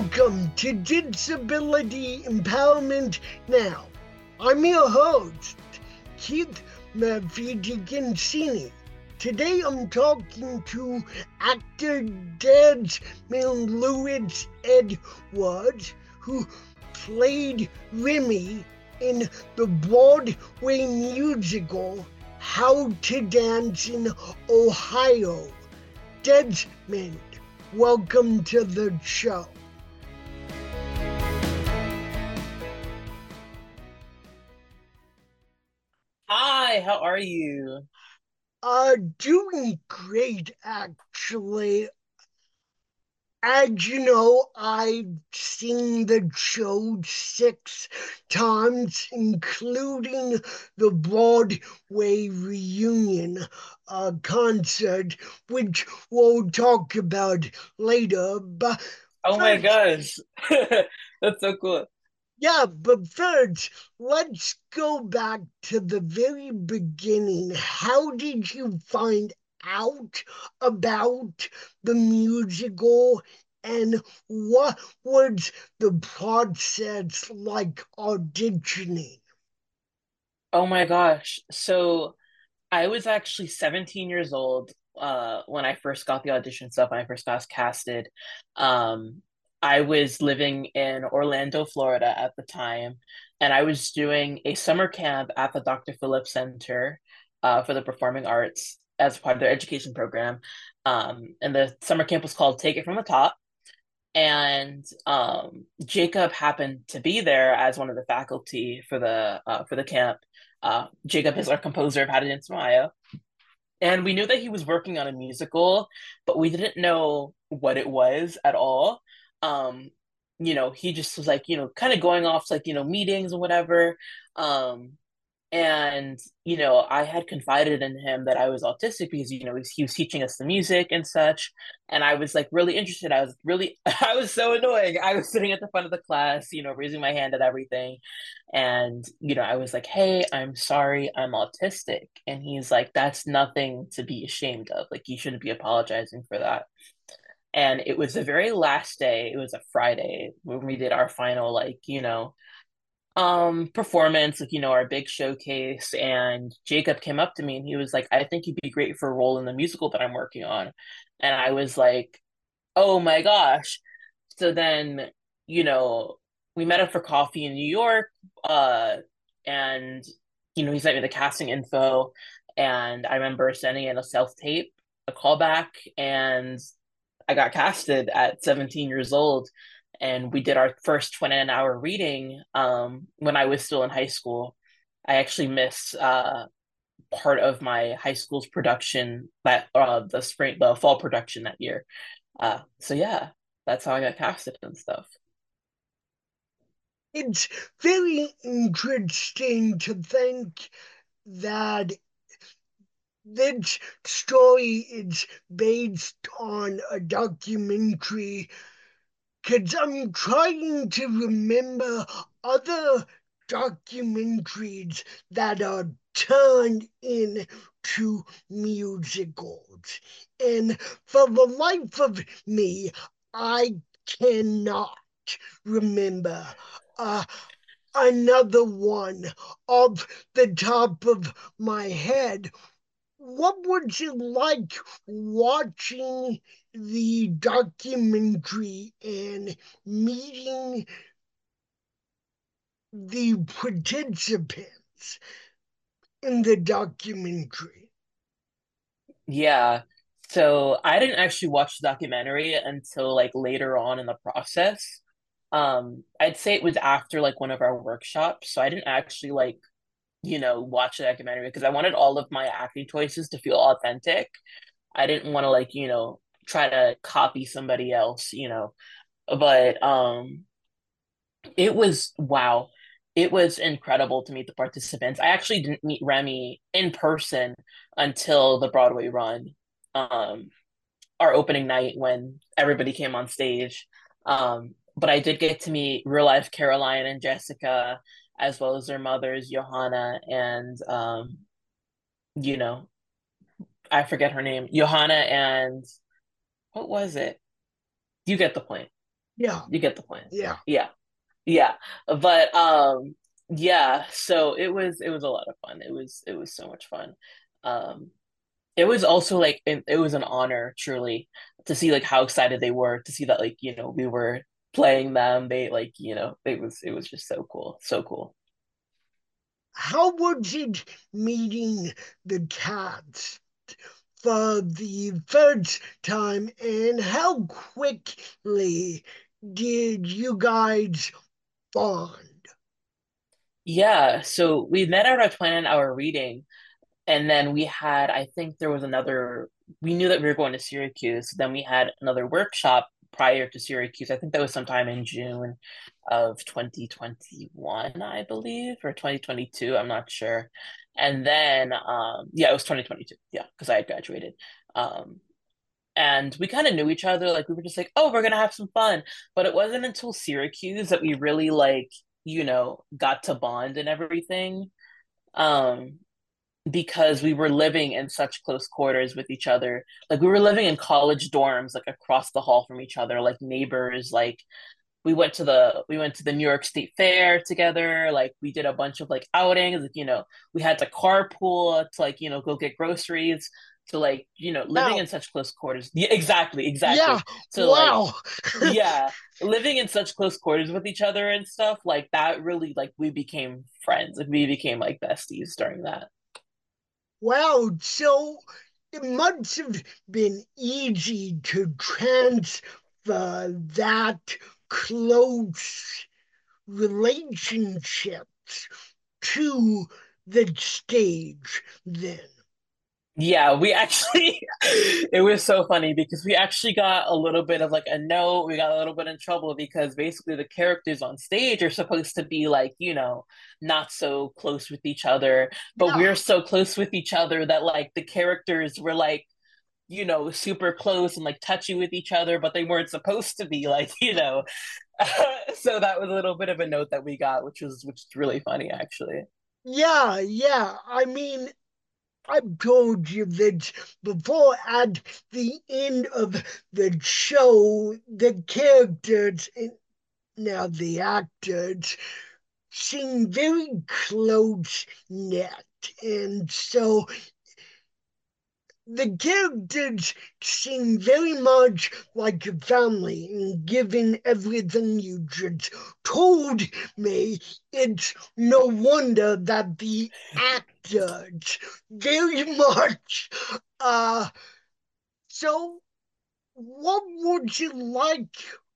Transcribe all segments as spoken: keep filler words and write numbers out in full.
Welcome to Disability Empowerment Now. I'm your host, Keith Murphy Dickinsini. Today I'm talking to actor Desmond Lewis Edwards, who played Remy in the Broadway musical How to Dance in Ohio. Desmond, welcome to the show. Hi, how are you? Uh, doing great, actually. As you know, I've seen the show six times, including the Broadway reunion uh, concert, which we'll talk about later. But Oh my first, gosh. That's so cool. yeah, but first, let's go back to the very beginning. How did you find out about the musical, and what was the process like auditioning? Oh my gosh. So I was actually seventeen years old uh when I first got the audition stuff, when I first got casted. Um I was living in Orlando, Florida at the time, and I was doing a summer camp at the doctor Phillips Center uh for the performing arts as part of their education program. Um and the summer camp was called Take It From the Top. And um, Jacob happened to be there as one of the faculty for the uh, for the camp. Uh, Jacob is our composer of How to Dance in Ohio, and we knew that he was working on a musical, but we didn't know what it was at all. Um, you know, he just was like, you know, kind of going off to, like, you know, meetings or whatever. Um, and, you know, I had confided in him that I was autistic because, you know, he was, he was teaching us the music and such. And I was like really interested. I was really, I was so annoying. I was sitting at the front of the class, you know, raising my hand at everything. And, you know, I was like, hey, I'm sorry, I'm autistic. And he's like, that's nothing to be ashamed of. Like, you shouldn't be apologizing for that. And it was the very last day, it was a Friday when we did our final, like, you know, um performance, like, you know, our big showcase. And Jacob came up to me and he was like, I think you'd be great for a role in the musical that I'm working on. And I was like, oh my gosh. So then, you know, we met up for coffee in New York, uh and you know, he sent me the casting info, and I remember sending in a self tape, a callback, and I got casted at seventeen years old. And we did our first twenty-nine hour reading um, when I was still in high school. I actually missed uh, part of my high school's production, that uh, the spring, the fall production that year. Uh, so yeah, that's how I got casted and stuff. It's very interesting to think that this story is based on a documentary, because I'm trying to remember other documentaries that are turned into musicals. And for the life of me, I cannot remember uh, another one off the top of my head. What was it like watching the documentary and meeting the participants in the documentary? Yeah. So I didn't actually watch the documentary until like later on in the process. Um, I'd say it was after like one of our workshops. So I didn't actually like, you know, watch the documentary because I wanted all of my acting choices to feel authentic. I didn't want to like, you know, try to copy somebody else, you know. But um it was wow. It was incredible to meet the participants. I actually didn't meet Remy in person until the Broadway run. Um our opening night when everybody came on stage. Um but I did get to meet real life Caroline and Jessica, as well as their mothers, Johanna and um you know, I forget her name. Johanna and what was it? You get the point. Yeah, You get the point. yeah. Yeah. Yeah. But um yeah, so it was it was a lot of fun. It was it was so much fun. Um it was also like it, it was an honor truly to see like how excited they were to see that like, you know, we were playing them. They like, you know, it was it was just so cool. So cool. How was it meeting the cats for the first time, and how quickly did you guys bond? Yeah, so we met at our twenty hour reading. And then we had, I think there was another, we knew that we were going to Syracuse. Then we had another workshop prior to Syracuse. I think that was sometime in June of twenty twenty-one, I believe, or twenty twenty-two. I'm not sure. And then, um, yeah, it was twenty twenty-two. Yeah, because I had graduated. Um, and we kind of knew each other. Like we were just like, oh, we're gonna have some fun. But it wasn't until Syracuse that we really like, you know, got to bond and everything. Um, because we were living in such close quarters with each other. Like we were living in college dorms, like across the hall from each other, like neighbors. Like we went to the we went to the New York State Fair together. Like we did a bunch of like outings. Like, you know, we had to carpool to like, you know, go get groceries. To like, you know, living Wow, in such close quarters. Yeah, exactly, yeah, exactly. So like, wow. yeah, living in such close quarters with each other and stuff, like that really like we became friends. Like we became like besties during that. Wow, so it must have been easy to transfer that close relationships to the stage then. Yeah, we actually, it was so funny because we actually got a little bit of like a note. We got a little bit in trouble because basically the characters on stage are supposed to be like, you know, not so close with each other, but Yeah, we're so close with each other that like the characters were like, you know, super close and like touchy with each other, but they weren't supposed to be like, you know. So that was a little bit of a note that we got, which was which is really funny actually. yeah, yeah. I mean, I've told you that before at the end of the show, the characters, and now the actors, seem very close knit. And so the characters seem very much like a family, and given everything you just told me, it's no wonder that the actors very much uh so what would you like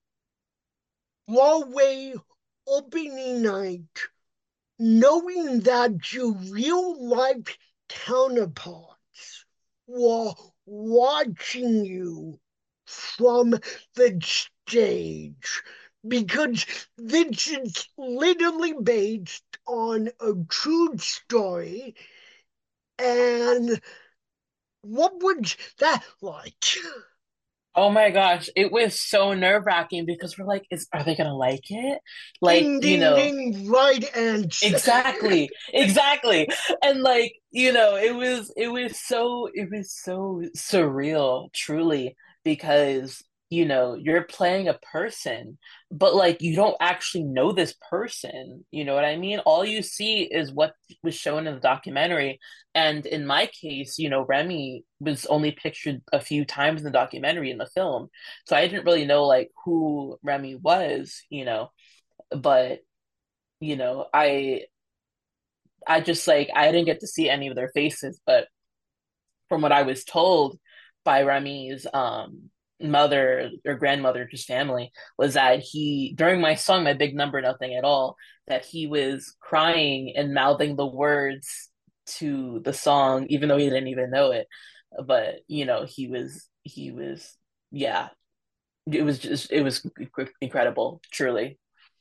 Broadway opening night knowing that your real life counterparts were watching you from the stage? Because this is literally based on a true story. And what was that like? Oh my gosh, it was so nerve-wracking because we're like, is are they gonna like it? Like, Ding, you ding, know, ding, right answer. exactly, exactly. And like, you know, it was it was so it was so surreal, truly, because, you know, you're playing a person, but like you don't actually know this person. You know what I mean? All you see is what was shown in the documentary. And in my case, you know, Remy was only pictured a few times in the documentary in the film. So I didn't really know like who Remy was, you know, but you know, I I just like I didn't get to see any of their faces, but from what I was told by Remy's um mother or grandmother, just family, was that he during my song, My Big Number Nothing at All, that he was crying and mouthing the words to the song, even though he didn't even know it. But you know, he was he was yeah, it was just it was incredible, truly.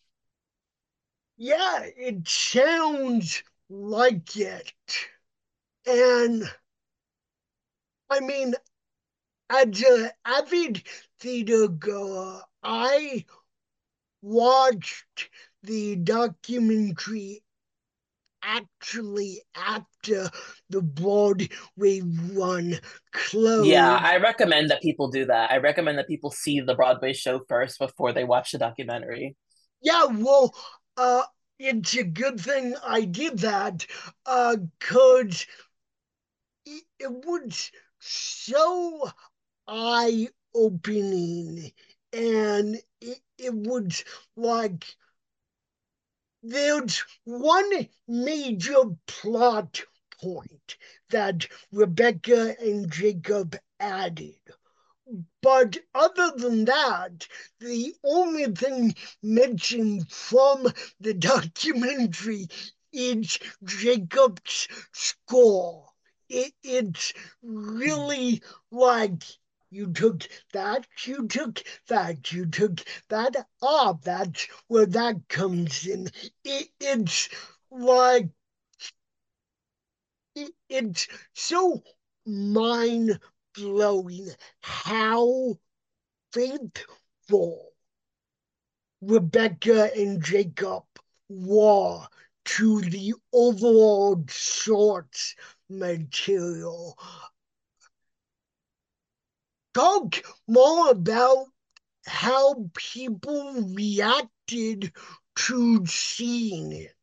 Yeah, it sounds like it. And I mean, as an avid theater goer, I watched the documentary actually after the Broadway run Yeah, closed. I recommend that people do that. I recommend that people see the Broadway show first before they watch the documentary. Yeah, well, uh, it's a good thing I did that, uh, cause it, it was so eye opening, and it, it was like there's one major plot point that Rebecca and Jacob added. But other than that, the only thing mentioned from the documentary is Jacob's score. It, it's really like you took that, you took that, you took that. Ah, that's where that comes in. It, it's like it, it's so mind blowing how faithful Rebecca and Jacob were to the overall source material. Talk more about how people reacted to seeing it.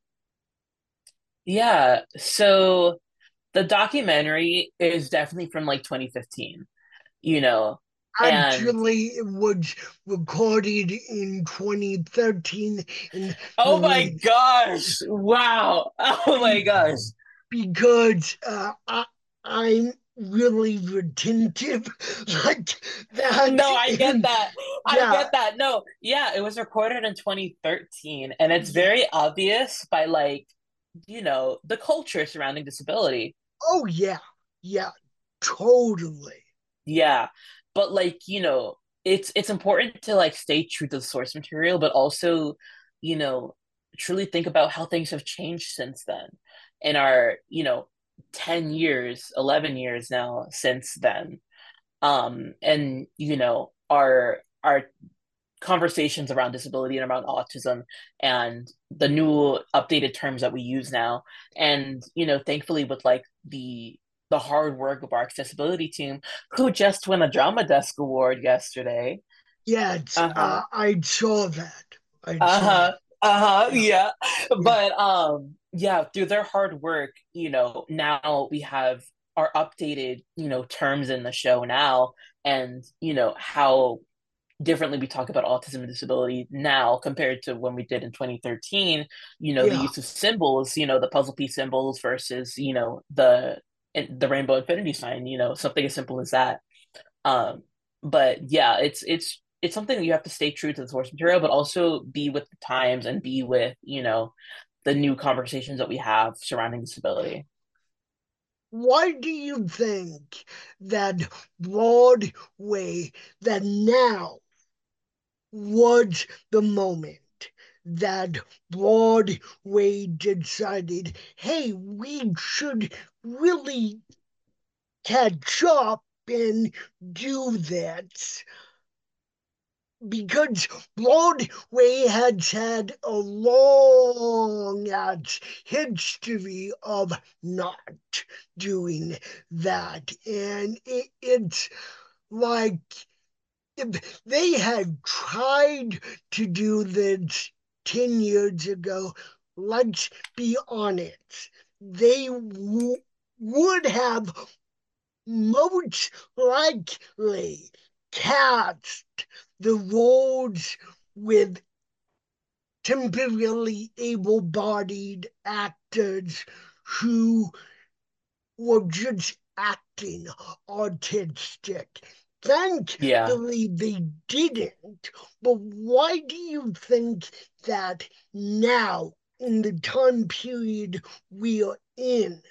Yeah, so the documentary is definitely from like twenty fifteen, you know, and Actually, it was recorded in twenty thirteen and oh my released gosh, wow, oh my gosh. because uh, I, I'm really retentive like that. No, I get And that. I yeah, get that. No, yeah, it was recorded in twenty thirteen, and it's yeah. very obvious by like, you know, the culture surrounding disability. Oh, yeah, yeah, totally. Yeah. But like, you know, it's it's important to like stay true to the source material, but also, you know, truly think about how things have changed since then in our, you know, ten years, eleven years now since then. Um, and you know, our our conversations around disability and around autism and the new updated terms that we use now. And, you know, thankfully with like the the hard work of our accessibility team, who just won a Drama Desk Award yesterday. Yes, Uh-huh. uh, I saw that. I saw Uh-huh. that. Uh-huh. Yeah, Yeah. yeah, But um, yeah, through their hard work, you know, now we have our updated, you know, terms in the show now, and you know how differently we talk about autism and disability now compared to when we did in twenty thirteen. You know, the yeah. use of symbols, you know, the puzzle piece symbols versus, you know, the the rainbow infinity sign, you know, something as simple as that. Um, but yeah, it's it's it's something that you have to stay true to the source material, but also be with the times and be with, you know, the new conversations that we have surrounding disability. Why do you think that Broadway, that now was the moment that Broadway decided, hey, we should really catch up and do that? Because Broadway has had a long ass history of not doing that. And it, it's like if they had tried to do this ten years ago, let's be honest, they w- would have most likely cast the roles with temporarily able bodied actors who were just acting autistic. Yeah. Thankfully, they didn't. But why do you think that now, in the time period we are in,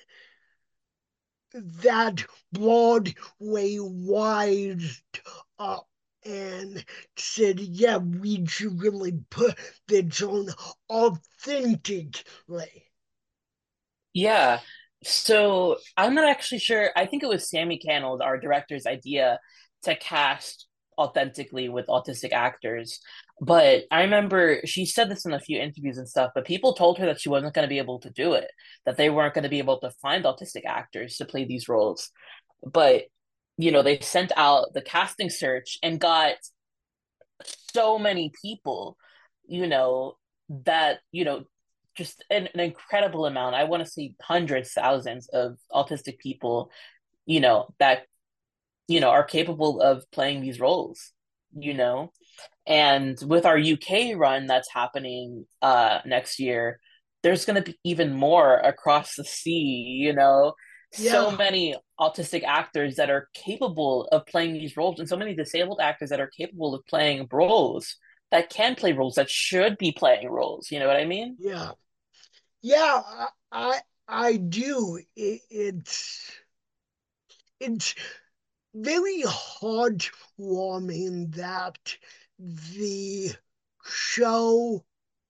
that Broadway wised up and said, yeah, we should really put this on authentically? Yeah. So I'm not actually sure. I think it was Sammy Cannell, our director's idea, to cast authentically with autistic actors. But I remember she said this in a few interviews and stuff, but people told her that she wasn't going to be able to do it, that they weren't going to be able to find autistic actors to play these roles. But, you know, they sent out the casting search and got so many people, you know, that, you know, just an, an incredible amount. I want to say hundreds, thousands of autistic people, you know, that, you know, are capable of playing these roles, you know. And with our U K run that's happening uh next year, there's going to be even more across the sea, you know. So Yeah, many autistic actors that are capable of playing these roles, and so many disabled actors that are capable of playing roles, that can play roles, that should be playing roles. You know what I mean? yeah, yeah. I I, I do. It, it's it's very heartwarming that the show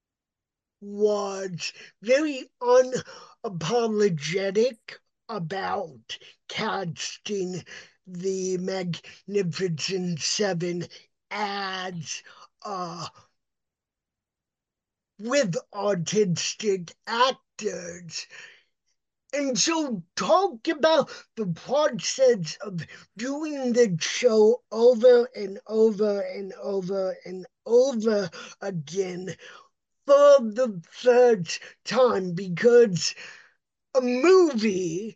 was very unapologetic about casting the Magnificent Seven as uh, with autistic actors. And so, talk about the process of doing the show over and over and over and over again for the third time, because a movie,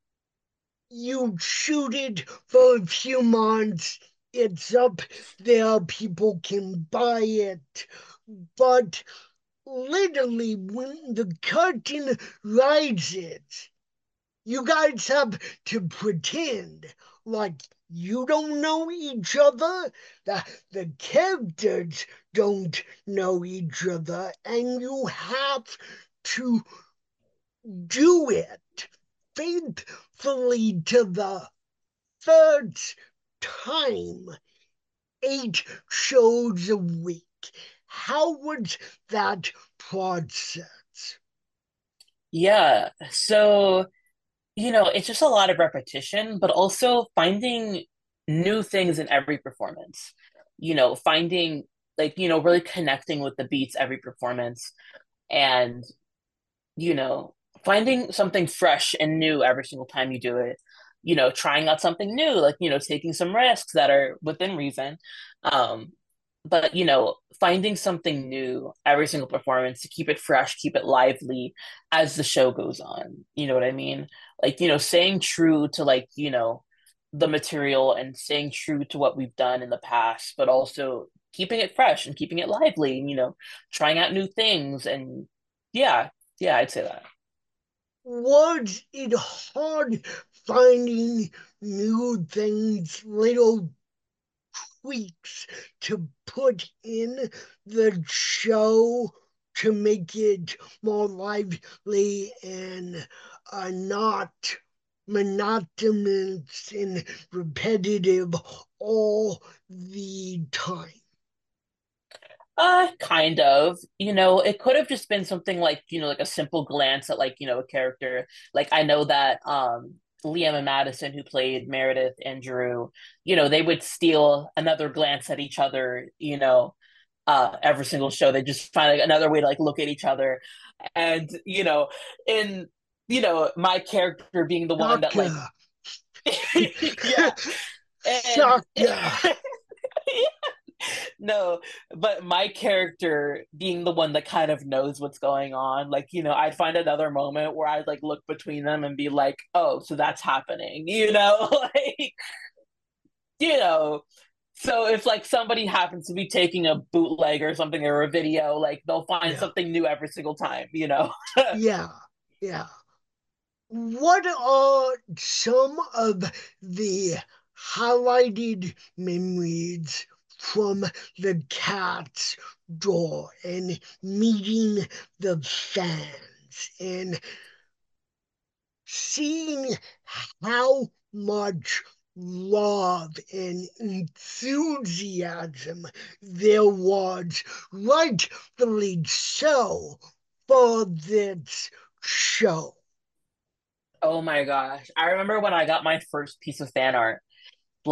you shoot it for a few months, it's up there, people can buy it. But literally, when the curtain rises, you guys have to pretend like you don't know each other, that the characters don't know each other, and you have to do it faithfully to the third time, eight shows a week. How was that process? Yeah. So, you know, it's just a lot of repetition, but also finding new things in every performance. You know, finding like, you know, really connecting with the beats every performance, and, you know, finding something fresh and new every single time you do it. You know, trying out something new, like, you know, taking some risks that are within reason. Um, but, you know, finding something new every single performance to keep it fresh, keep it lively as the show goes on. You know what I mean? Like, you know, staying true to, like, you know, the material and staying true to what we've done in the past, but also keeping it fresh and keeping it lively and, you know, trying out new things. And yeah, yeah, I'd say that. Was it hard finding new things, little tweaks to put in the show to make it more lively and uh, not monotonous and repetitive all the time? Uh, kind of. You know, it could have just been something like, you know, like a simple glance at, like, you know, a character. Like, I know that um Liam and Madison, who played Meredith and Drew, you know, they would steal another glance at each other, you know, uh every single show. They just find like another way to like look at each other. And, you know, in you know, my character being the one that like Shaka, yeah. And Shaka. no, but my character being the one that kind of knows what's going on, like, you know, I'd find another moment where I'd like look between them and be like, oh, so that's happening, you know, like, you know. So if like somebody happens to be taking a bootleg or something or a video, like they'll find Yeah, something new every single time, you know. yeah, yeah. What are some of the highlighted memories from the cat's door and meeting the fans and seeing how much love and enthusiasm there was, rightfully so, for this show? Oh my gosh. I remember when I got my first piece of fan art, like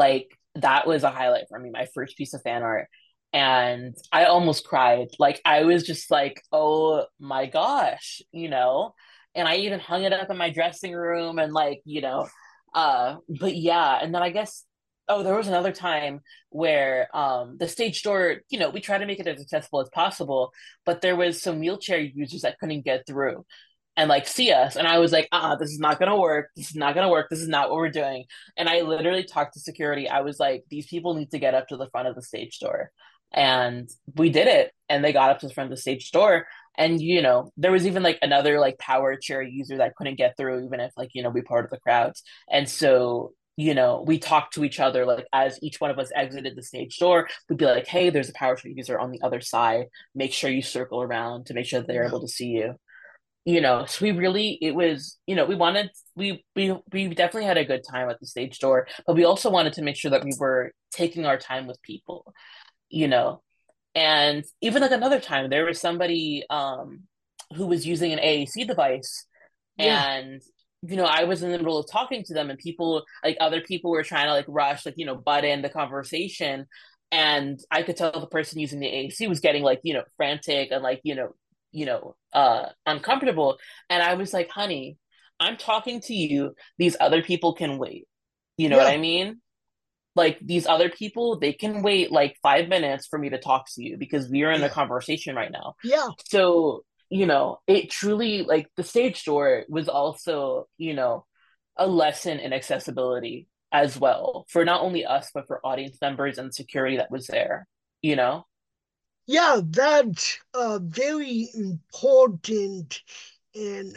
that was a highlight for me, my first piece of fan art. And I almost cried. Like I was just like, oh my gosh, you know? And I even hung it up in my dressing room and like, you know, uh, but yeah, and then I guess oh, there was another time where um the stage door, you know, we tried to make it as accessible as possible, but there was some wheelchair users that couldn't get through and like see us. And I was like, uh-uh, this is not gonna work. This is not gonna work. This is not what we're doing. And I literally talked to security. I was like, these people need to get up to the front of the stage door. And we did it. And they got up to the front of the stage door. And you know, there was even like another like power chair user that couldn't get through, even if like, you know, we part of the crowds. And so you know, we talked to each other like as each one of us exited the stage door, we'd be like, hey, there's a power chair user on the other side. Make sure you circle around to make sure that they're Yeah. able to see you, you know. So we really it was, you know, we wanted we we we definitely had a good time at the stage door, but we also wanted to make sure that we were taking our time with people, you know. And even like another time there was somebody um who was using an A A C device, Yeah. and you know, I was in the middle of talking to them and people like other people were trying to like rush, like, you know, butt in the conversation, and I could tell the person using the A A C was getting like, you know, frantic and like, you know, you know, uh uncomfortable. And I was like, honey, I'm talking to you. These other people can wait. You know what Yeah. I mean? Like these other people, they can wait like five minutes for me to talk to you because we are in a Yeah. conversation right now. Yeah. So, you know, it truly like the stage door was also, you know, a lesson in accessibility as well for not only us, but for audience members and security that was there, you know? Yeah, that's uh, very important and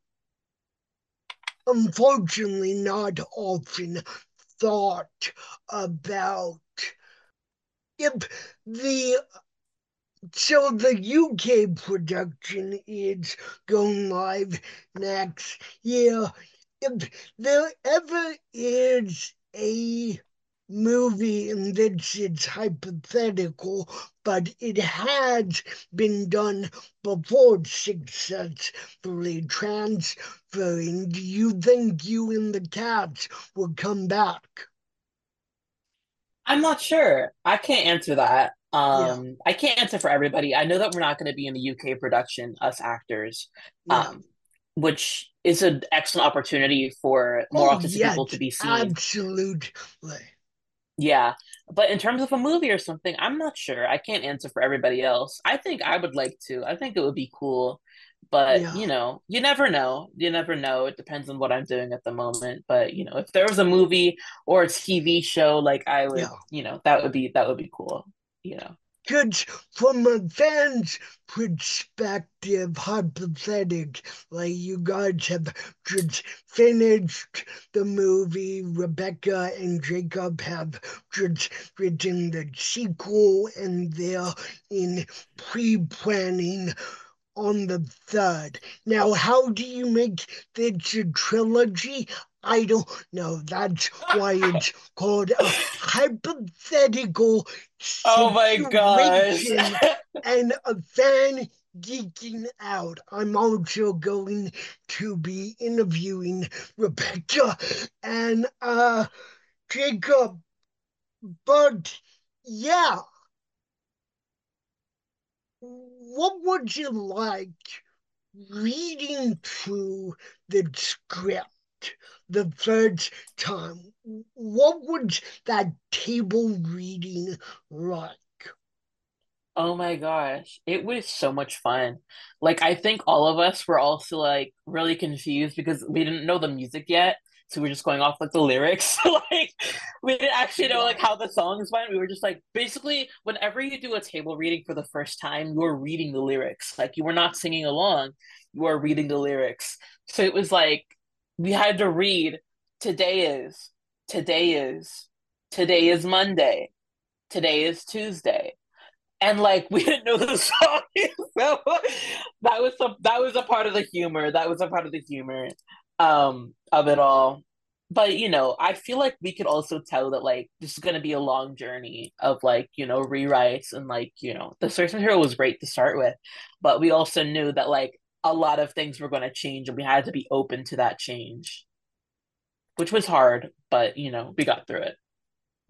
unfortunately not often thought about. If the so the U K production is going live next year. If there ever is a movie in which it's hypothetical, but it has been done before successfully transferring, do you think you and the cats will come back? I'm not sure. I can't answer that. Yeah, Um, I can't answer for everybody. I know that we're not going to be in the U K production, us actors, yeah. um, which is an excellent opportunity for more Oh, autistic people to yes, be seen. absolutely. Yeah. But in terms of a movie or something, I'm not sure. I can't answer for everybody else. I think I would like to. I think it would be cool. But, Yeah, you know, you never know. You never know. It depends on what I'm doing at the moment. But, you know, if there was a movie or a T V show, like I would, yeah. you know, that would be that would be cool, you know. Because from a fan's perspective, hypothetically, you guys have just finished the movie. Rebecca and Jacob have just written the sequel, and they're in pre-planning on the third. Now, how do you make this a trilogy? I don't know. That's why it's called a hypothetical Oh my gosh. situation and a fan geeking out. I'm also going to be interviewing Rebecca and uh Jacob, but yeah, what would you like reading through the script the first time? What would that table reading like? Oh my gosh. It was so much fun. Like I think all of us were also like really confused because we didn't know the music yet. So we were just going off like the lyrics. Like we didn't actually know like Right. how the songs went. We were just like basically whenever you do a table reading for the first time, you're reading the lyrics. Like you were not singing along, you are reading the lyrics. So it was like we had to read today is, today is, today is Monday, today is Tuesday, and like we didn't know the song. So that was some that was a part of the humor. That was a part of the humor um of it all. But you know, I feel like we could also tell that like this is gonna be a long journey of like, you know, rewrites and like, you know, the source material was great to start with, but we also knew that like a lot of things were gonna change and we had to be open to that change, which was hard, but you know, we got through it.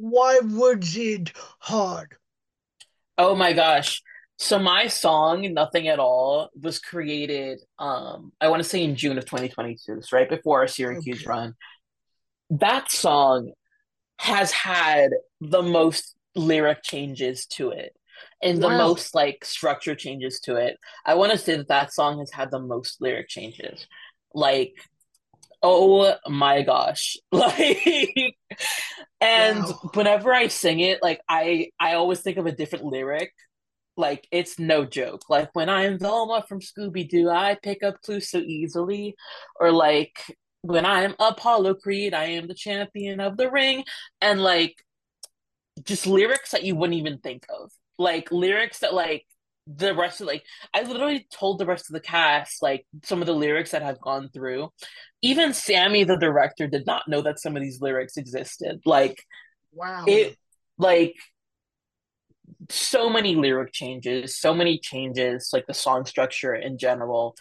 Why was it hard? Oh my gosh. So my song, Nothing at All, was created, um, I want to say in June of twenty twenty-two, so right before our Syracuse Okay. run. That song has had the most lyric changes to it and the Wow. most like structure changes to it. I want to say that that song has had the most lyric changes. Like, oh my gosh. Like, and Wow. whenever I sing it, like I I always think of a different lyric. Like it's no joke. Like when I'm Velma from Scooby Doo, I pick up clues so easily. Or like when I'm Apollo Creed, I am the champion of the ring. And like just lyrics that you wouldn't even think of. Like lyrics that like the rest of like I literally told the rest of the cast like some of the lyrics that have gone through. Even Sammy the director did not know that some of these lyrics existed. Like Wow. it like so many lyric changes, so many changes, like the song structure in general.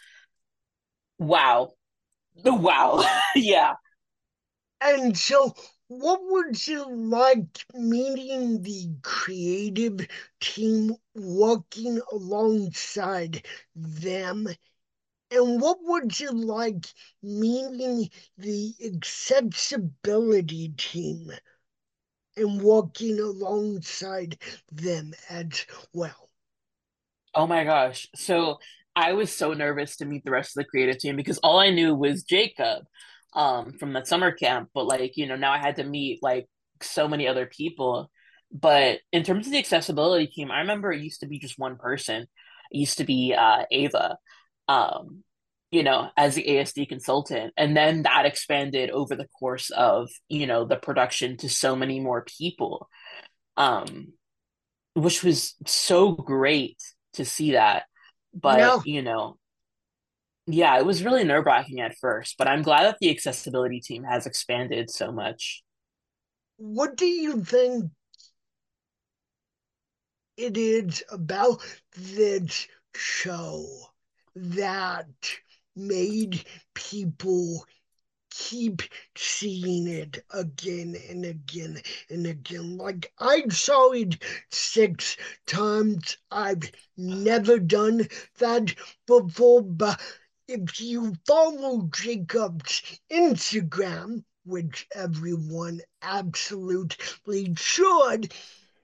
Wow. Wow. Yeah. And so, what was it like meeting the creative team working alongside them? And what was it like meeting the accessibility team and working alongside them as well? Oh my gosh. So I was so nervous to meet the rest of the creative team because all I knew was Jacob um from that summer camp, but like, you know, now I had to meet like so many other people. But in terms of the accessibility team, I remember it used to be just one person. It used to be uh Ava. Um you know, as the A S D consultant. And then that expanded over the course of, you know, the production to so many more people. Um which was so great to see that. But, Yeah. you know, yeah, it was really nerve wracking at first, but I'm glad that the accessibility team has expanded so much. What do you think it is about this show that made people keep seeing it again and again and again? Like, I saw it six times. I've never done that before, but if you follow Jacob's Instagram, which everyone absolutely should,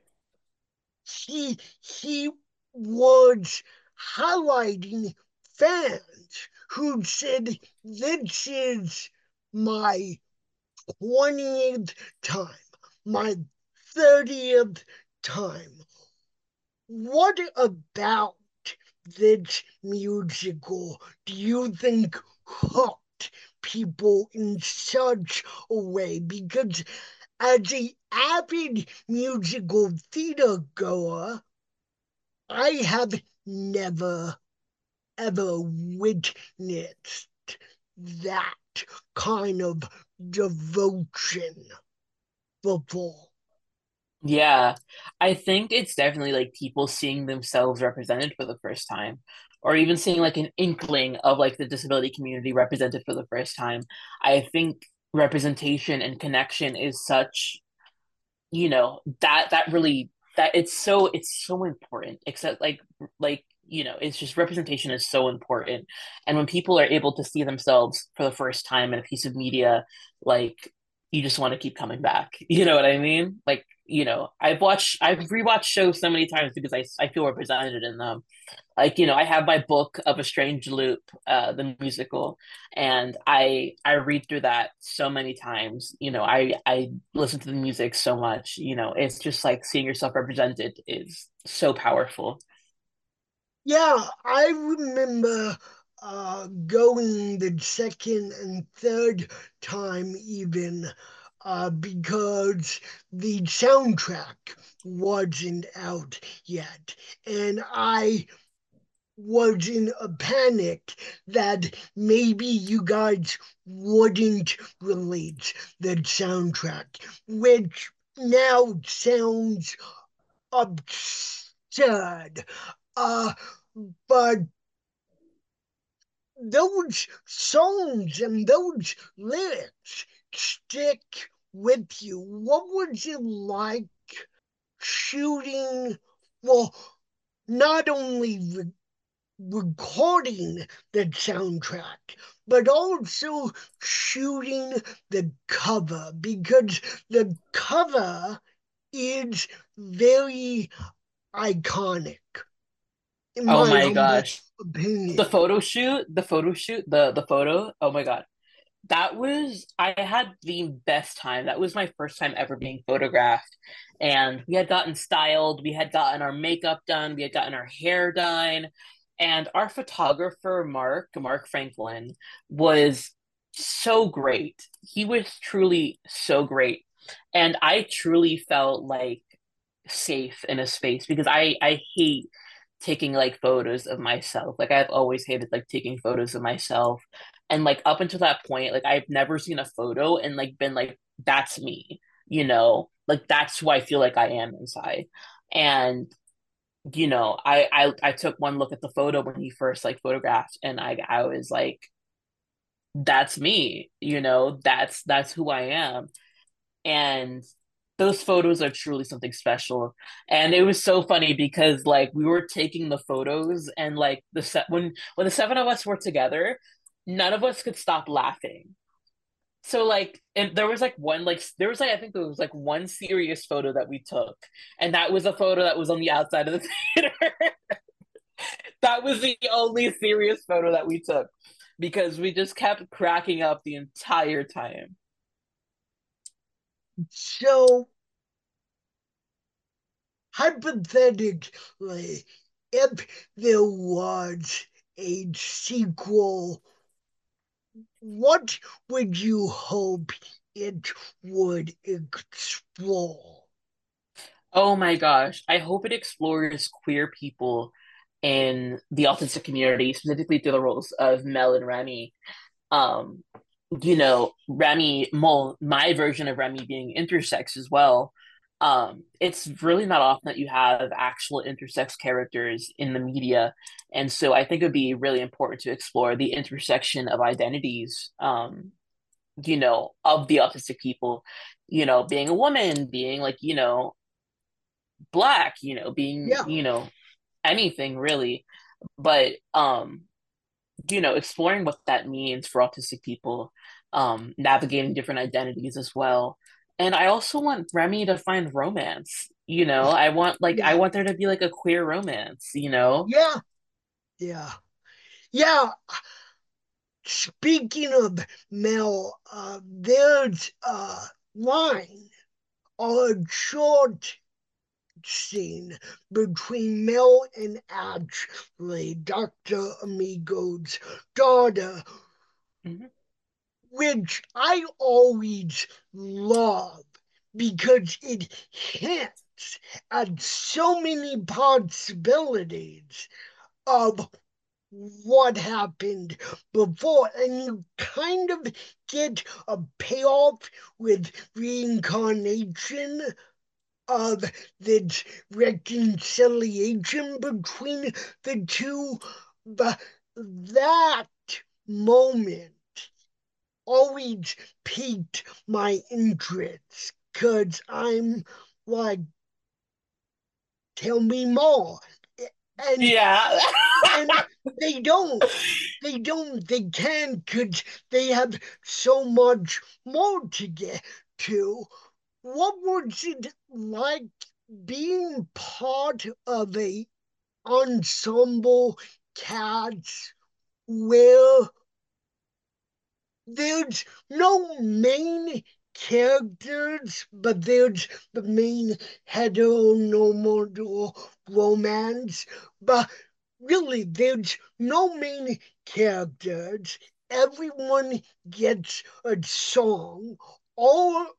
he he was highlighting fans who said this is my twentieth time, my thirtieth time. What about this musical do you think hooked people in such a way? Because as an avid musical theater goer, I have never ever witnessed that kind of devotion before. Yeah, I think it's definitely like people seeing themselves represented for the first time, or even seeing like an inkling of like the disability community represented for the first time. I think representation and connection is such, you know, that that really that it's so it's so important except like like you know it's just representation is so important, and when people are able to see themselves for the first time in a piece of media, like you just want to keep coming back. You know what I mean? Like, you know, I've watched I've rewatched shows so many times because i, I feel represented in them. Like, you know, I have my book of A Strange Loop, uh the musical, and i i read through that so many times. You know, i i listen to the music so much. You know, it's just like seeing yourself represented is so powerful. Yeah, I remember uh, going the second and third time even uh, because the soundtrack wasn't out yet. And I was in a panic that maybe you guys wouldn't release the soundtrack, which now sounds absurd. Uh, but those songs and those lyrics stick with you. What was it like shooting? Well, not only re- recording the soundtrack, but also shooting the cover, because the cover is very iconic, in Oh my my humble gosh. The opinion. photo shoot, the photo shoot, the the photo. Oh my God. That was I had the best time. That was my first time ever being photographed. And we had gotten styled, we had gotten our makeup done, we had gotten our hair done, and our photographer Mark, Mark Franklin, was so great. He was truly so great. And I truly felt like safe in a space because I I hate taking like photos of myself. Like I've always hated like taking photos of myself. And like up until that point, like I've never seen a photo and like been like, that's me, you know, like that's who I feel like I am inside. And you know, I I I took one look at the photo when he first like photographed and I I was like, that's me, you know, that's that's who I am. And those photos are truly something special. And it was so funny because like we were taking the photos and like the set when when the seven of us were together, none of us could stop laughing. So like and there was like one like there was like I think there was like one serious photo that we took and that was a photo that was on the outside of the theater. That was the only serious photo that we took because we just kept cracking up the entire time. So, hypothetically, if there was a sequel, what would you hope it would explore? Oh my gosh. I hope it explores queer people in the autistic community, specifically through the roles of Mel and Remy. Um, you know, Remy, well, my version of Remy being intersex as well. Um, it's really not often that you have actual intersex characters in the media. And so I think it would be really important to explore the intersection of identities, um, you know, of the autistic people, you know, being a woman, being like, you know, black, you know, being, Yeah, you know, anything really. But um, you know, exploring what that means for autistic people, um, navigating different identities as well. And I also want Remy to find romance. You know, I want like I yeah, want there to be like a queer romance, you know? yeah, yeah, yeah. Speaking of Mel, uh, there's a line, a short scene between Mel and Ashley, Doctor Amigo's daughter, Mhm. which I always love because it hints at so many possibilities of what happened before, and you kind of get a payoff with reincarnation of this reconciliation between the two. But that moment always piqued my interest because I'm like, tell me more. And Yeah. and they don't. They don't. They can because they have so much more to get to. What was it like being part of a ensemble cast where there's no main characters, but there's the main heteronormative romance. But really, there's no main characters. Everyone gets a song. All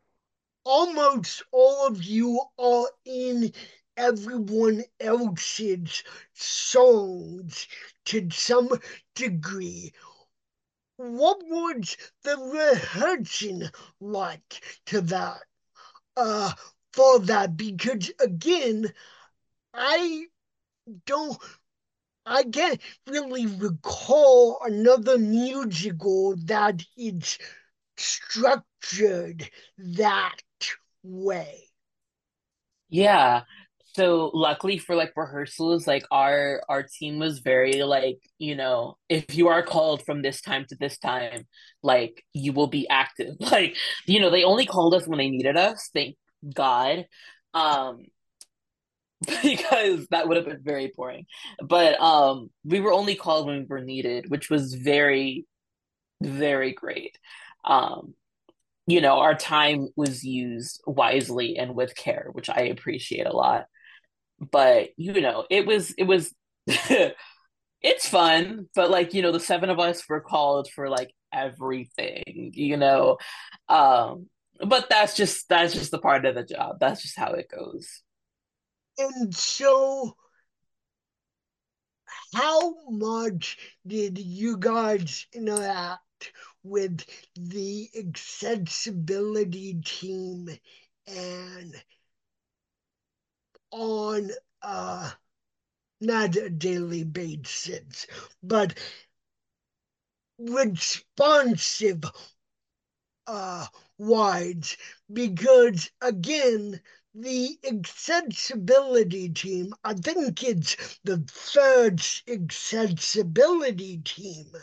almost all of you are in everyone else's songs to some degree. What was the rehearsing like to that? Uh, for that, because again, I don't, I can't really recall another musical that is structured structured that way. Yeah. So luckily for like rehearsals, like our our team was very like, you know, if you are called from this time to this time, like you will be active. Like, you know, they only called us when they needed us, thank God. Um, because that would have been very boring. But um we were only called when we were needed, which was very, very great. Um, you know, our time was used wisely and with care, which I appreciate a lot. But you know, it was it was it's fun, but like, you know, the seven of us were called for like everything, you know. Um, but that's just that's just the part of the job. That's just how it goes. And so, how much did you guys interact with the accessibility team and on uh not a daily basis, but responsive uh, wise? Because again, the accessibility team, I think it's the third accessibility team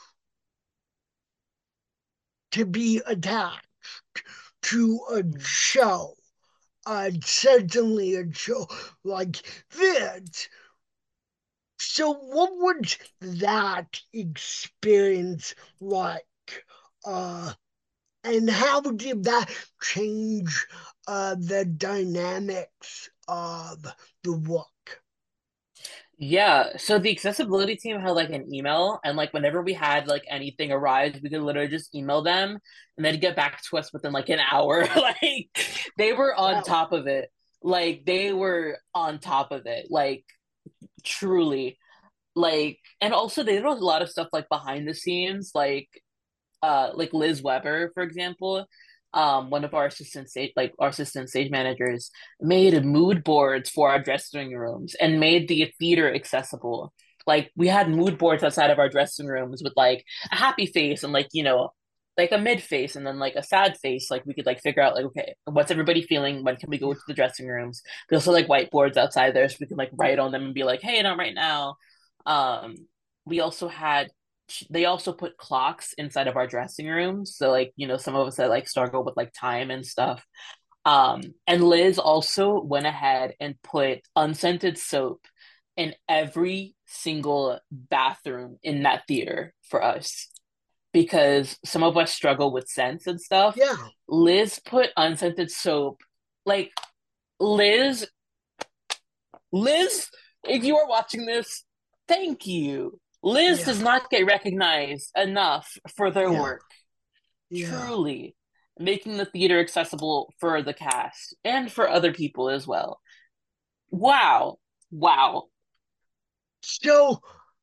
to be attached to a show. Uh, certainly a show like this. So, what was that experience like? Uh, And how did that change uh, the dynamics of the work? Yeah, so the accessibility team had like an email, and like whenever we had like anything arise, we could literally just email them and they'd get back to us within like an hour. Like they were on Wow. top of it. Like they were on top of it. Like truly. Like, and also they did a lot of stuff like behind the scenes, like uh like Liz Weber, for example, um, one of our assistant stage like our assistant stage managers made mood boards for our dressing rooms and made the theater accessible. Like we had mood boards outside of our dressing rooms with like a happy face and like, you know, like a mid face and then like a sad face. Like we could like figure out like, okay, what's everybody feeling? When can we go to the dressing rooms? There's also like whiteboards outside there so we can like write on them and be like, hey, not right now. Um, we also had they also put clocks inside of our dressing rooms. So like, you know, some of us that like struggle with like time and stuff. Um, and Liz also went ahead and put unscented soap in every single bathroom in that theater for us because some of us struggle with scents and stuff. Yeah, Liz put unscented soap. Like Liz, Liz, if you are watching this, thank you. Liz yeah, does not get recognized enough for their yeah, work, yeah. truly, making the theater accessible for the cast and for other people as well. Wow. Wow. So,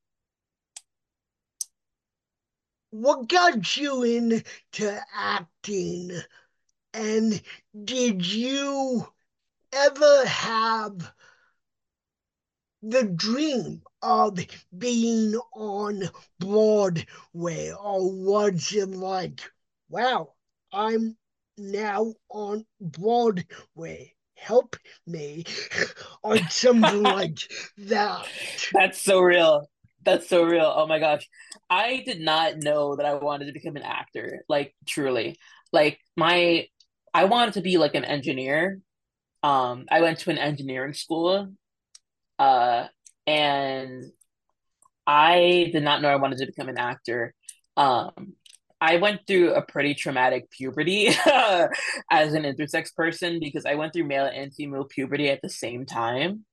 what got you into acting? And did you ever have the dream of being on Broadway? Or was it like, wow, I'm now on Broadway? Help me, or something like that. That's so real. That's so real. Oh my gosh. I did not know that I wanted to become an actor, like truly. Like my I wanted to be like an engineer. Um, I went to an engineering school, uh, and I did not know I wanted to become an actor. Um, I went through a pretty traumatic puberty as an intersex person because I went through male and female puberty at the same time.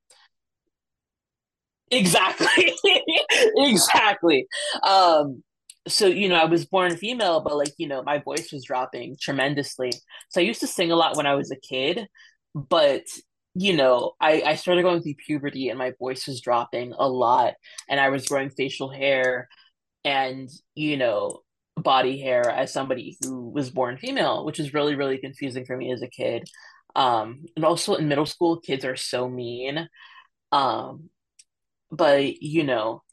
Exactly. Exactly. Um, so, you know, I was born female, but like, you know, my voice was dropping tremendously. So I used to sing a lot when I was a kid, but you know, I, I started going through puberty and my voice was dropping a lot and I was growing facial hair and, you know, body hair as somebody who was born female, which is really, really confusing for me as a kid. Um, and also in middle school, kids are so mean. Um, but you know,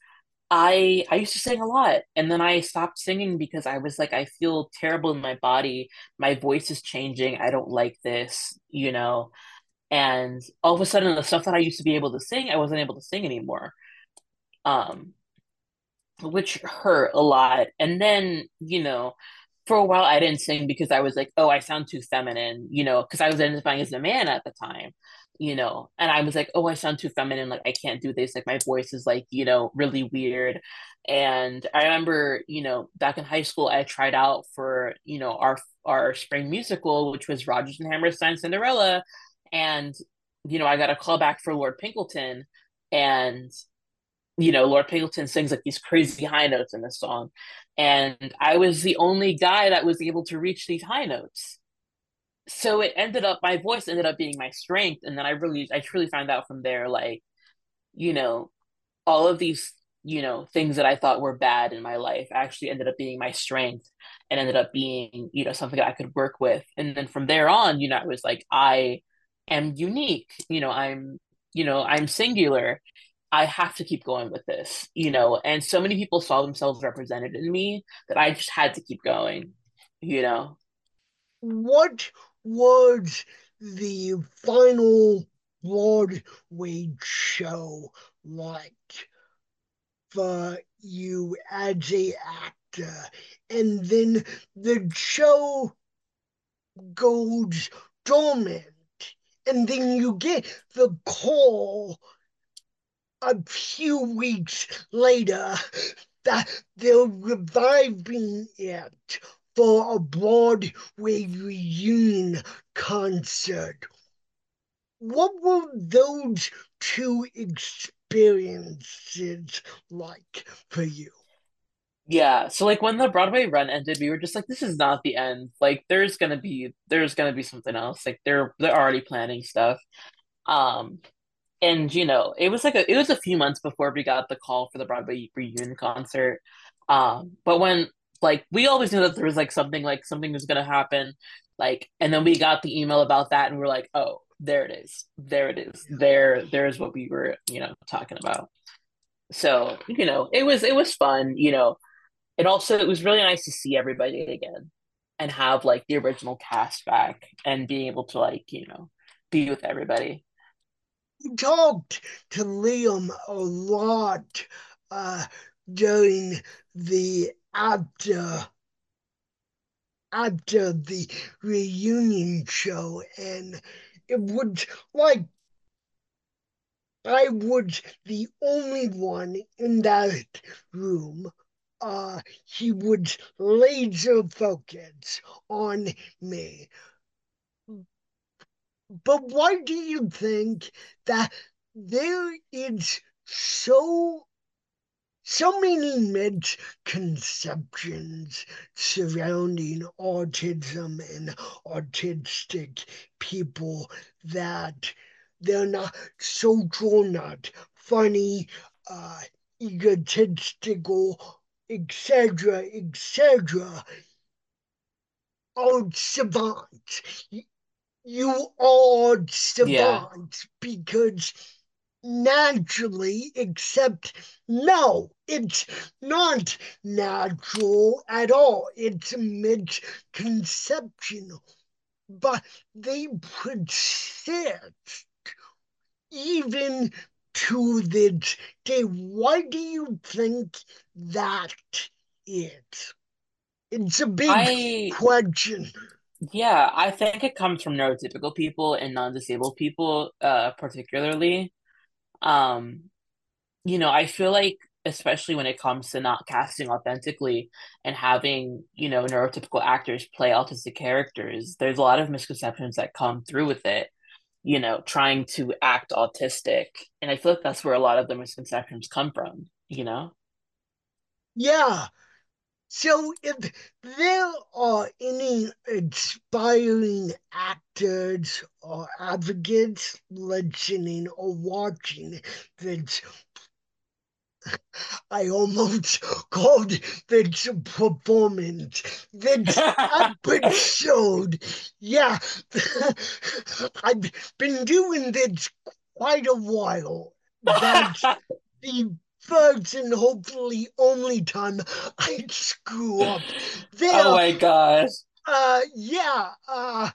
I I used to sing a lot, and then I stopped singing because I was like, I feel terrible in my body. My voice is changing. I don't like this, you know. And all of a sudden, the stuff that I used to be able to sing, I wasn't able to sing anymore. Um, which hurt a lot. And then, you know, for a while I didn't sing because I was like, oh, I sound too feminine, you know, because I was identifying as a man at the time, you know, and I was like, oh, I sound too feminine, like I can't do this, like my voice is like, you know, really weird. And I remember, you know, back in high school, I tried out for, you know, our our spring musical, which was Rodgers and Hammerstein Cinderella, and you know, I got a call back for Lord Pinkleton, and you know, Lord Pinkleton sings like these crazy high notes in this song. And I was the only guy that was able to reach these high notes. So it ended up, my voice ended up being my strength. And then I really, I truly found out from there, like, you know, all of these, you know, things that I thought were bad in my life actually ended up being my strength and ended up being, you know, something that I could work with. And then from there on, you know, I was like, I am unique, you know, I'm, you know, I'm singular. I have to keep going with this, you know, and so many people saw themselves represented in me that I just had to keep going, you know. What was the final Broadway show like for you as a actor? And then the show goes dormant, and then you get the call a few weeks later that they're reviving it for a Broadway reunion concert. What were those two experiences like for you? Yeah, so like when the Broadway run ended, we were just like, this is not the end. Like there's gonna be there's gonna be something else. Like they're they're already planning stuff. Um, and you know, it was like a it was a few months before we got the call for the Broadway reunion concert. Um, but when like we always knew that there was like something like something was gonna happen, like, and then we got the email about that, and we're like, oh, there it is, there it is, there there's what we were, you know, talking about. So you know, it was it was fun, you know, and also it was really nice to see everybody again and have like the original cast back and being able to like you know be with everybody. We talked to Liam a lot uh, during the after after the reunion show, and it was like I was the only one in that room. Uh, he would laser focus on me. But why do you think that there is so so many misconceptions surrounding autism and autistic people that they're not social, not funny, uh, egotistical, et cetera, et cetera, are savants. You are Yeah, savants because naturally, except no, it's not natural at all. It's a misconception, but they persist even to this day. Why do you think that is? It's a big I question. yeah, I think it comes from neurotypical people and non-disabled people, uh, particularly. Um, you know, I feel like especially when it comes to not casting authentically and having, you know, neurotypical actors play autistic characters, there's a lot of misconceptions that come through with it, you know, trying to act autistic. And I feel like that's where a lot of the misconceptions come from, you know? Yeah, so, if there are any inspiring actors or advocates listening or watching this, I almost called this performance, this episode. Yeah, I've been doing this quite a while. That's the first and hopefully only time I screw up. Oh There, my gosh. uh, yeah, uh,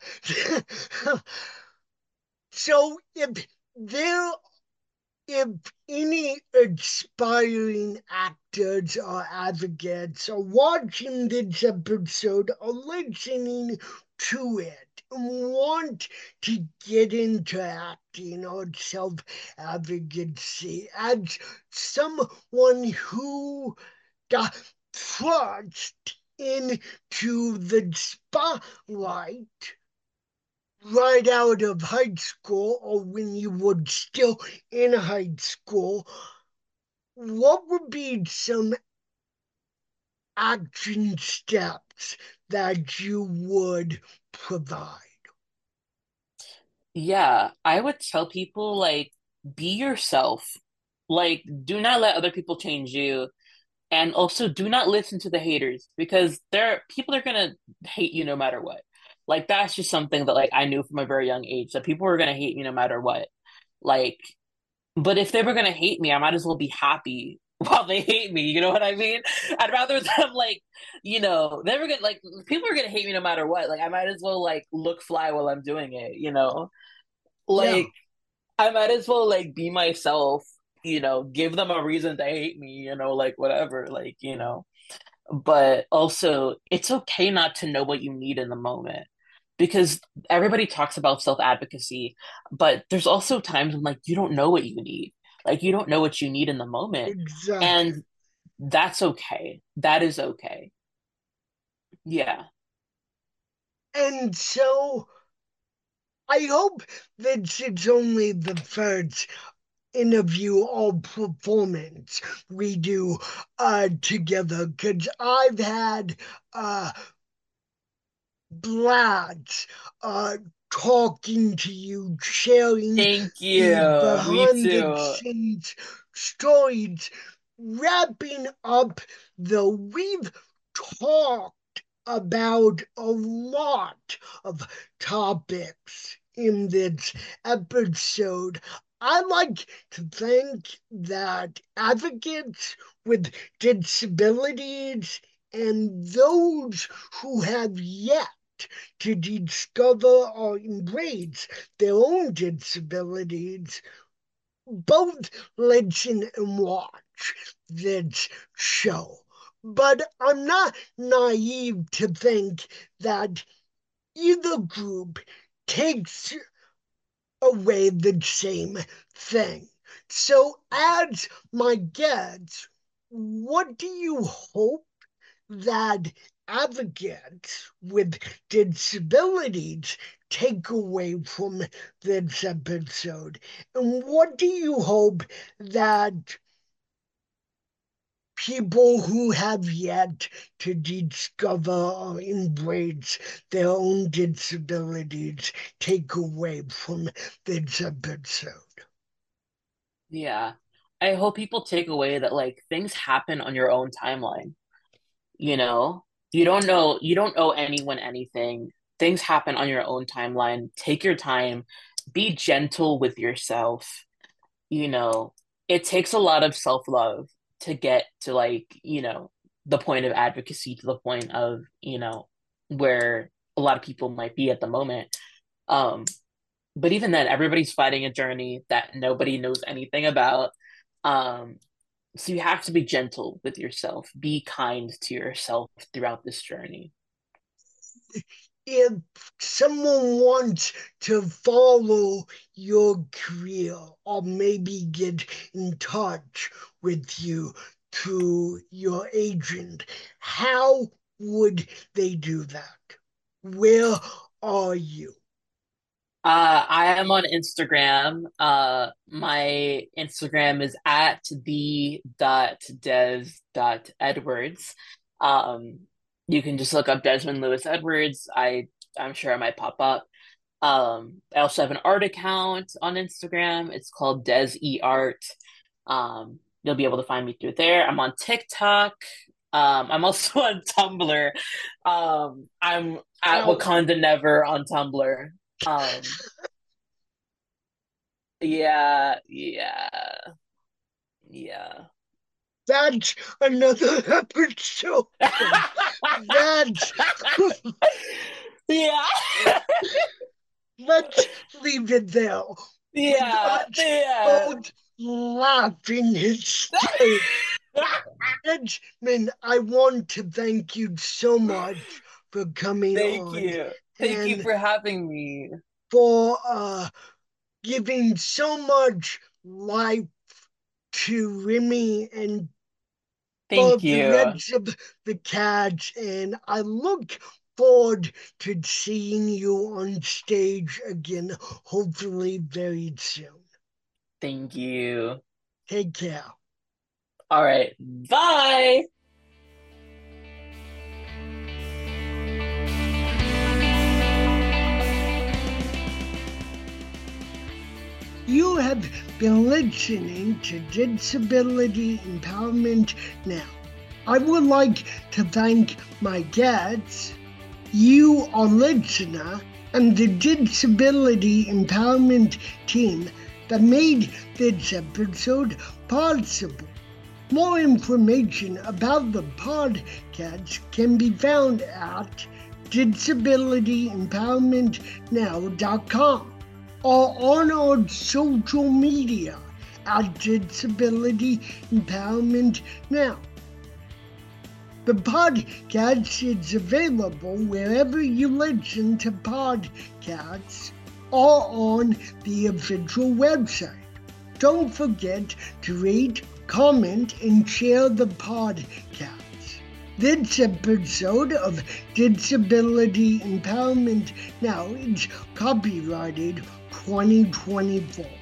so if there if any aspiring actors or advocates are watching this episode or listening to it and want to get into acting or self advocacy as someone who got thrust into the spotlight right out of high school or when you were still in high school, what would be some action steps that you would provide? Yeah, I would tell people like be yourself. Like do not let other people change you. And also do not listen to the haters because there people are gonna hate you no matter what. Like that's just something that like I knew from a very young age that people were gonna hate me no matter what. Like, but if they were gonna hate me, I might as well be happy while they hate me. You know what I mean? I'd rather them like, you know, they were gonna like people are gonna hate me no matter what. Like I might as well like look fly while I'm doing it, you know? Yeah, Like I might as well like be myself, you know, give them a reason to hate me, you know, like whatever, like, you know. But also, it's okay not to know what you need in the moment because everybody talks about self-advocacy, but there's also times when like you don't know what you need. Like you don't know what you need in the moment. exactly. And that's okay. That is okay. Yeah. And so I hope that it's only the first interview or performance we do uh, together because I've had uh, blast uh, talking to you, sharing Thank the you. Me behind the too. scenes stories, wrapping up the we've talked about a lot of topics in this episode. I like to think that advocates with disabilities and those who have yet to discover or embrace their own disabilities both listen and watch this show. But I'm not naive to think that either group takes away the same thing. So, as my guest, what do you hope that advocates with disabilities take away from this episode? And what do you hope that people who have yet to discover or embrace their own disabilities take away from this episode? Yeah. I hope people take away that like things happen on your own timeline, you know? You don't know you don't owe anyone anything. Things happen on your own timeline. Take your time. Be gentle with yourself. You know, it takes a lot of self-love to get to like, you know, the point of advocacy to the point of, you know, where a lot of people might be at the moment. Um, but even then, everybody's fighting a journey that nobody knows anything about. Um, so you have to be gentle with yourself. Be kind to yourself throughout this journey. If someone wants to follow your career or maybe get in touch with you through your agent, how would they do that? Where are you? Uh, I am on Instagram. Uh, my Instagram is at the dot des dot Edwards. Um, you can just look up Desmond Lewis Edwards. I I'm sure I might pop up. Um, I also have an art account on Instagram. It's called Des E Art. Um, you'll be able to find me through there. I'm on TikTok. Um, I'm also on Tumblr. Um, I'm at Ow. Wakanda Never on Tumblr. Um, yeah, yeah, yeah. that's another episode. That's yeah. Let's leave it there. Yeah, With us yeah. both laughing hysterically. Edgemon, I want to thank you so much for coming Thank on you. Thank you and for having me. for uh, giving so much life to Remy and for Thank the you. rest of the cats. And I look forward to seeing you on stage again, hopefully very soon. Thank you. Take care. All right. Bye. You have been listening to Disability Empowerment Now. I would like to thank my guests, you, our listener, and the Disability Empowerment team that made this episode possible. More information about the podcast can be found at disability empowerment now dot com or on our social media at Disability Empowerment Now. The podcast is available wherever you listen to podcasts or on the official website. Don't forget to rate, comment, and share the podcast. This episode of Disability Empowerment Now is copyrighted twenty twenty-four.